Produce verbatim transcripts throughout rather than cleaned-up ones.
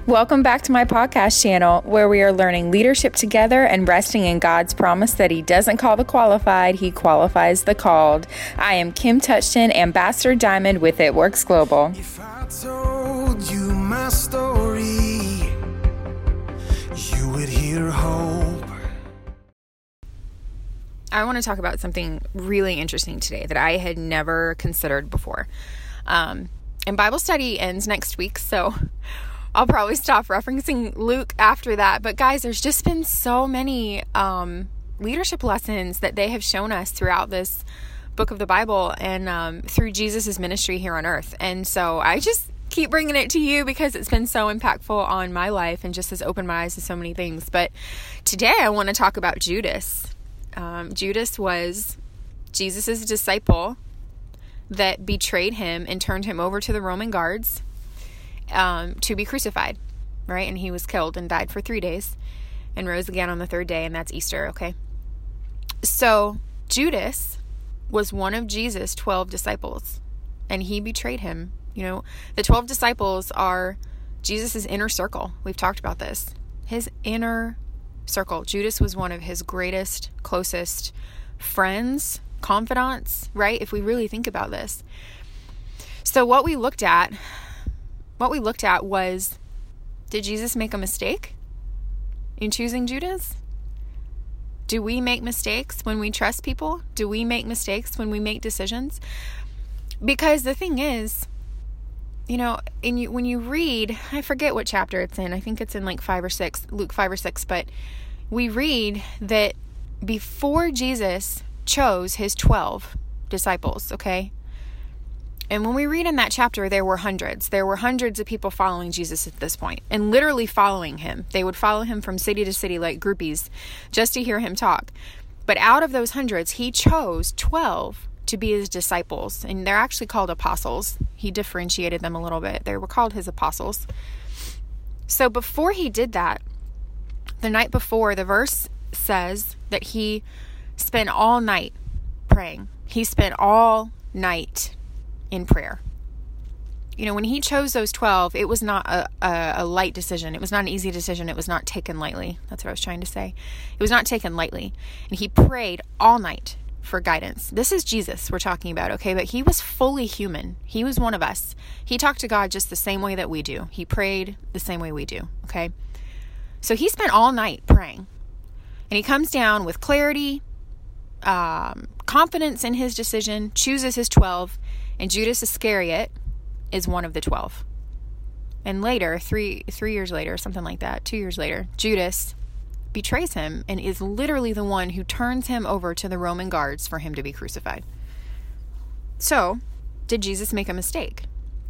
Welcome back to my podcast channel, where we are learning leadership together and resting in God's promise that He doesn't call the qualified, He qualifies the called. I am Kim Touchton, Ambassador Diamond with It Works Global. If I told you my story, you would hear hope. I want to talk about something really interesting today that I had never considered before. Um, and Bible study ends next week, so I'll probably stop referencing Luke after that. But guys, there's just been so many um, leadership lessons that they have shown us throughout this book of the Bible and um, through Jesus' ministry here on earth. And so I just keep bringing it to you because it's been so impactful on my life and just has opened my eyes to so many things. But today I want to talk about Judas. Um, Judas was Jesus' disciple that betrayed him and turned him over to the Roman guards Um, to be crucified, right? And he was killed and died for three days and rose again on the third day, and that's Easter, okay? So Judas was one of Jesus' twelve disciples, and he betrayed him. You know, the twelve disciples are Jesus' inner circle. We've talked about this. His inner circle. Judas was one of his greatest, closest friends, confidants, right? If we really think about this. So what we looked at What we looked at was, did Jesus make a mistake in choosing Judas? Do we make mistakes when we trust people? Do we make mistakes when we make decisions? Because the thing is, you know, in you, when you read, I forget what chapter it's in. I think it's in like five or six, Luke five or six. But we read that before Jesus chose his twelve disciples, okay? And when we read in that chapter, there were hundreds. There were hundreds of people following Jesus at this point and literally following him. They would follow him from city to city like groupies just to hear him talk. But out of those hundreds, he chose twelve to be his disciples. And they're actually called apostles. He differentiated them a little bit. They were called his apostles. So before he did that, the night before, the verse says that he spent all night praying. He spent all night in prayer. You know, when he chose those twelve, it was not a, a, a light decision. It was not an easy decision. It was not taken lightly. That's what I was trying to say. It was not taken lightly. And he prayed all night for guidance. This is Jesus we're talking about, okay? But he was fully human. He was one of us. He talked to God just the same way that we do. He prayed the same way we do, okay? So he spent all night praying. And he comes down with clarity, um, confidence in his decision, chooses his twelve, and Judas Iscariot is one of the twelve. And later, three three years later, something like that, two years later, Judas betrays him and is literally the one who turns him over to the Roman guards for him to be crucified. So, did Jesus make a mistake?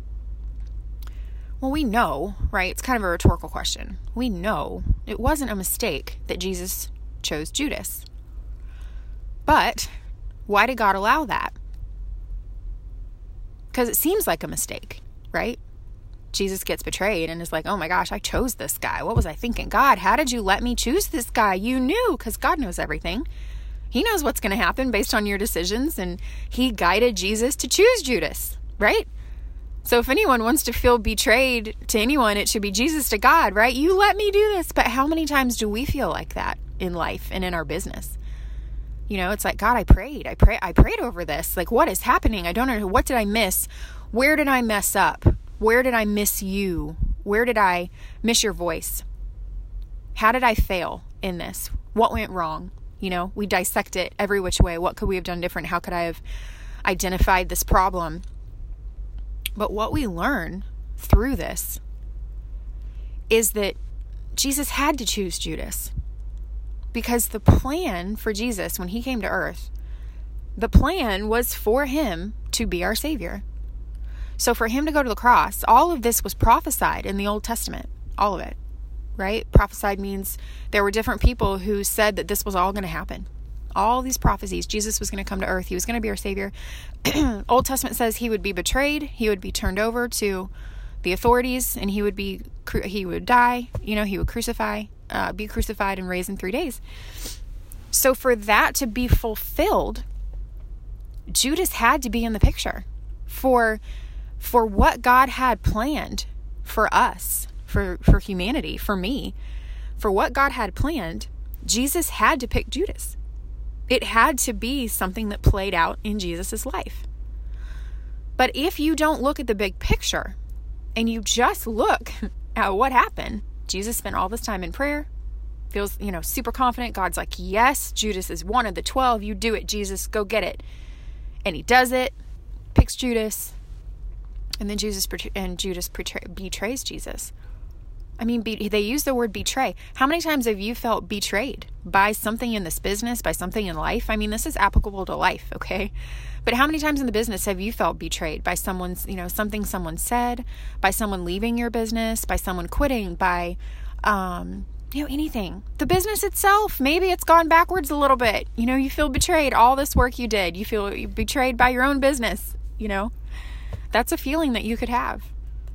Well, we know, right? It's kind of a rhetorical question. We know it wasn't a mistake that Jesus chose Judas. But why did God allow that? Because it seems like a mistake, right? Jesus gets betrayed and is like, oh my gosh, I chose this guy. What was I thinking? God, how did you let me choose this guy? You knew, because God knows everything. He knows what's going to happen based on your decisions, and he guided Jesus to choose Judas, right? So if anyone wants to feel betrayed to anyone, it should be Jesus to God, right? You let me do this. But how many times do we feel like that in life and in our business? You know, it's like, God, I prayed. I pray. I prayed over this. Like, what is happening? I don't know. What did I miss? Where did I mess up? Where did I miss you? Where did I miss your voice? How did I fail in this? What went wrong? You know, we dissect it every which way. What could we have done different? How could I have identified this problem? But what we learn through this is that Jesus had to choose Judas. Because the plan for Jesus when he came to earth, the plan was for him to be our Savior. So for him to go to the cross, all of this was prophesied in the Old Testament. All of it, right? Prophesied means there were different people who said that this was all going to happen. All these prophecies, Jesus was going to come to earth. He was going to be our Savior. Old Testament says he would be betrayed. He would be turned over to the authorities, and he would be, he would die. You know, he would crucify. Uh, be crucified and raised in three days. So for that to be fulfilled, Judas had to be in the picture for, for what God had planned for us, for, for humanity, for me, for what God had planned, Jesus had to pick Judas. It had to be something that played out in Jesus's life. But if you don't look at the big picture and you just look at what happened, Jesus spent all this time in prayer, feels, you know, super confident. God's like, yes, Judas is one of the twelve. You do it, Jesus, go get it. And he does it, picks Judas, and then Jesus and Judas betrays Jesus. I mean, be, they use the word betray. How many times have you felt betrayed by something in this business, by something in life? I mean, this is applicable to life, okay? But how many times in the business have you felt betrayed by someone's, you know, something someone said, by someone leaving your business, by someone quitting, by, um, you know, anything? The business itself, maybe it's gone backwards a little bit. You know, you feel betrayed. All this work you did, you feel betrayed by your own business, you know? That's a feeling that you could have.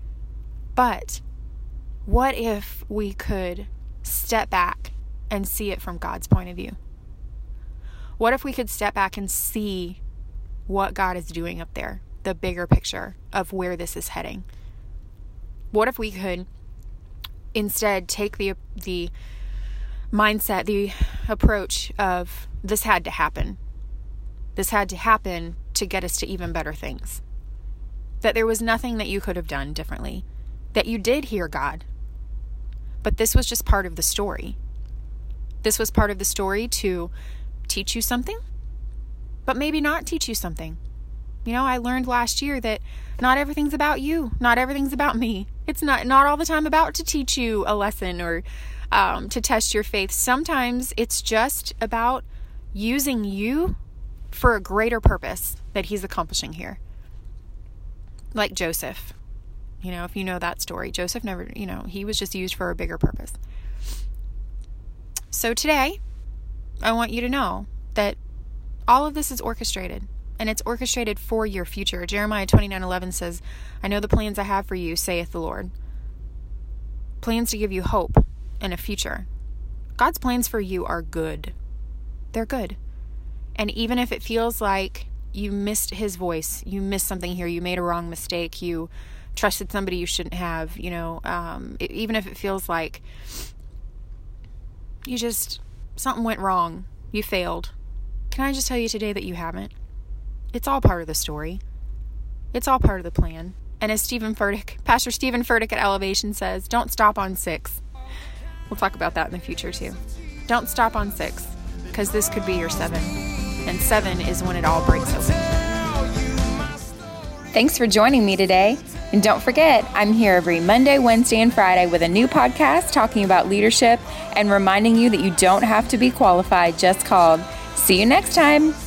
But what if we could step back and see it from God's point of view? What if we could step back and see what God is doing up there, the bigger picture of where this is heading? What if we could instead take the the mindset, the approach of this had to happen. This had to happen to get us to even better things. That there was nothing that you could have done differently. That you did hear God. But this was just part of the story. This was part of the story to teach you something, but maybe not teach you something. You know, I learned last year that not everything's about you. Not everything's about me. It's not, not all the time about to teach you a lesson or um, to test your faith. Sometimes it's just about using you for a greater purpose that he's accomplishing here. Like Joseph. You know, if you know that story, Joseph never, you know, he was just used for a bigger purpose. So today, I want you to know that all of this is orchestrated, and it's orchestrated for your future. Jeremiah twenty-nine eleven says, I know the plans I have for you, saith the Lord. Plans to give you hope and a future. God's plans for you are good. They're good. And even if it feels like you missed his voice, you missed something here, you made a wrong mistake, you trusted somebody you shouldn't have, you know, um, it, even if it feels like you just, something went wrong, you failed. Can I just tell you today that you haven't? It's all part of the story. It's all part of the plan. And as Stephen Furtick, Pastor Stephen Furtick at Elevation says, don't stop on six. We'll talk about that in the future too. Don't stop on six, because this could be your seven. And seven is when it all breaks open. Thanks for joining me today. And don't forget, I'm here every Monday, Wednesday, and Friday with a new podcast talking about leadership and reminding you that you don't have to be qualified, just called. See you next time.